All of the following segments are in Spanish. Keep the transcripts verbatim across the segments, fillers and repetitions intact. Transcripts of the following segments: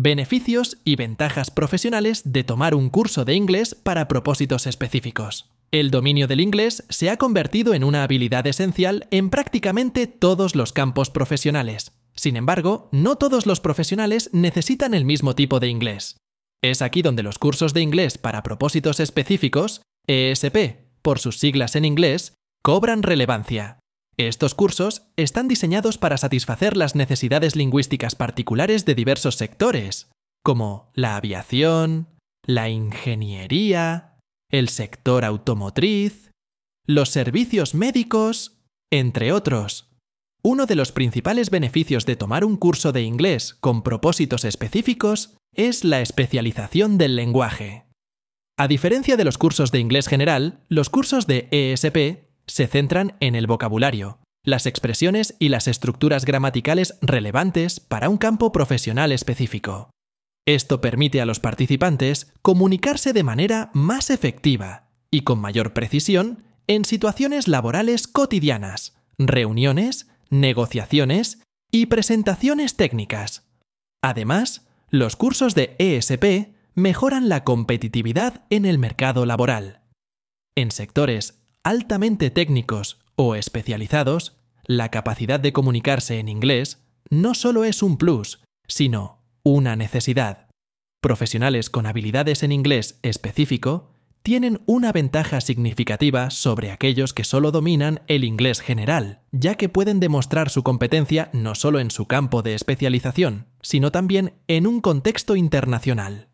Beneficios y ventajas profesionales de tomar un curso de inglés para propósitos específicos. El dominio del inglés se ha convertido en una habilidad esencial en prácticamente todos los campos profesionales. Sin embargo, no todos los profesionales necesitan el mismo tipo de inglés. Es aquí donde los cursos de inglés para propósitos específicos, E S P, por sus siglas en inglés, cobran relevancia. Estos cursos están diseñados para satisfacer las necesidades lingüísticas particulares de diversos sectores, como la aviación, la ingeniería, el sector automotriz, los servicios médicos, entre otros. Uno de los principales beneficios de tomar un curso de inglés con propósitos específicos es la especialización del lenguaje. A diferencia de los cursos de inglés general, los cursos de E S P se centran en el vocabulario, las expresiones y las estructuras gramaticales relevantes para un campo profesional específico. Esto permite a los participantes comunicarse de manera más efectiva y con mayor precisión en situaciones laborales cotidianas, reuniones, negociaciones y presentaciones técnicas. Además, los cursos de E S P mejoran la competitividad en el mercado laboral. En sectores altamente técnicos o especializados, la capacidad de comunicarse en inglés no solo es un plus, sino una necesidad. Profesionales con habilidades en inglés específico tienen una ventaja significativa sobre aquellos que solo dominan el inglés general, ya que pueden demostrar su competencia no solo en su campo de especialización, sino también en un contexto internacional.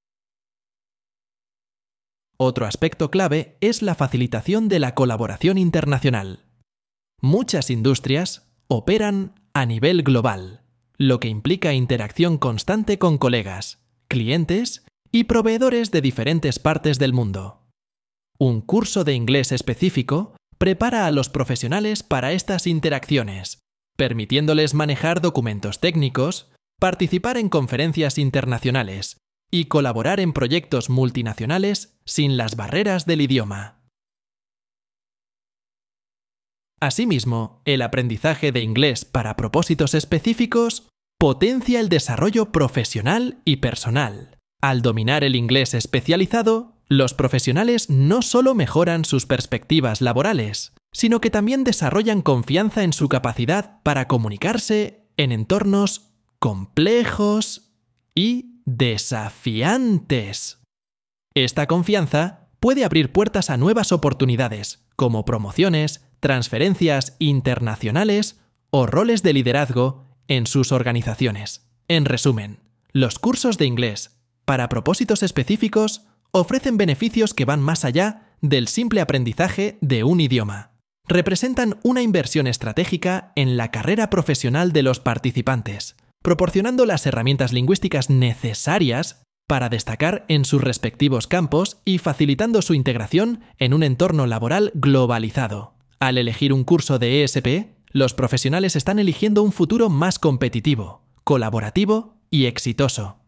Otro aspecto clave es la facilitación de la colaboración internacional. Muchas industrias operan a nivel global, lo que implica interacción constante con colegas, clientes y proveedores de diferentes partes del mundo. Un curso de inglés específico prepara a los profesionales para estas interacciones, permitiéndoles manejar documentos técnicos, participar en conferencias internacionales y colaborar en proyectos multinacionales sin las barreras del idioma. Asimismo, el aprendizaje de inglés para propósitos específicos potencia el desarrollo profesional y personal. Al dominar el inglés especializado, los profesionales no solo mejoran sus perspectivas laborales, sino que también desarrollan confianza en su capacidad para comunicarse en entornos complejos y desafiantes. Esta confianza puede abrir puertas a nuevas oportunidades, como promociones, transferencias internacionales o roles de liderazgo en sus organizaciones. En resumen, los cursos de inglés para propósitos específicos ofrecen beneficios que van más allá del simple aprendizaje de un idioma. Representan una inversión estratégica en la carrera profesional de los participantes, proporcionando las herramientas lingüísticas necesarias para destacar en sus respectivos campos y facilitando su integración en un entorno laboral globalizado. Al elegir un curso de E S P, los profesionales están eligiendo un futuro más competitivo, colaborativo y exitoso.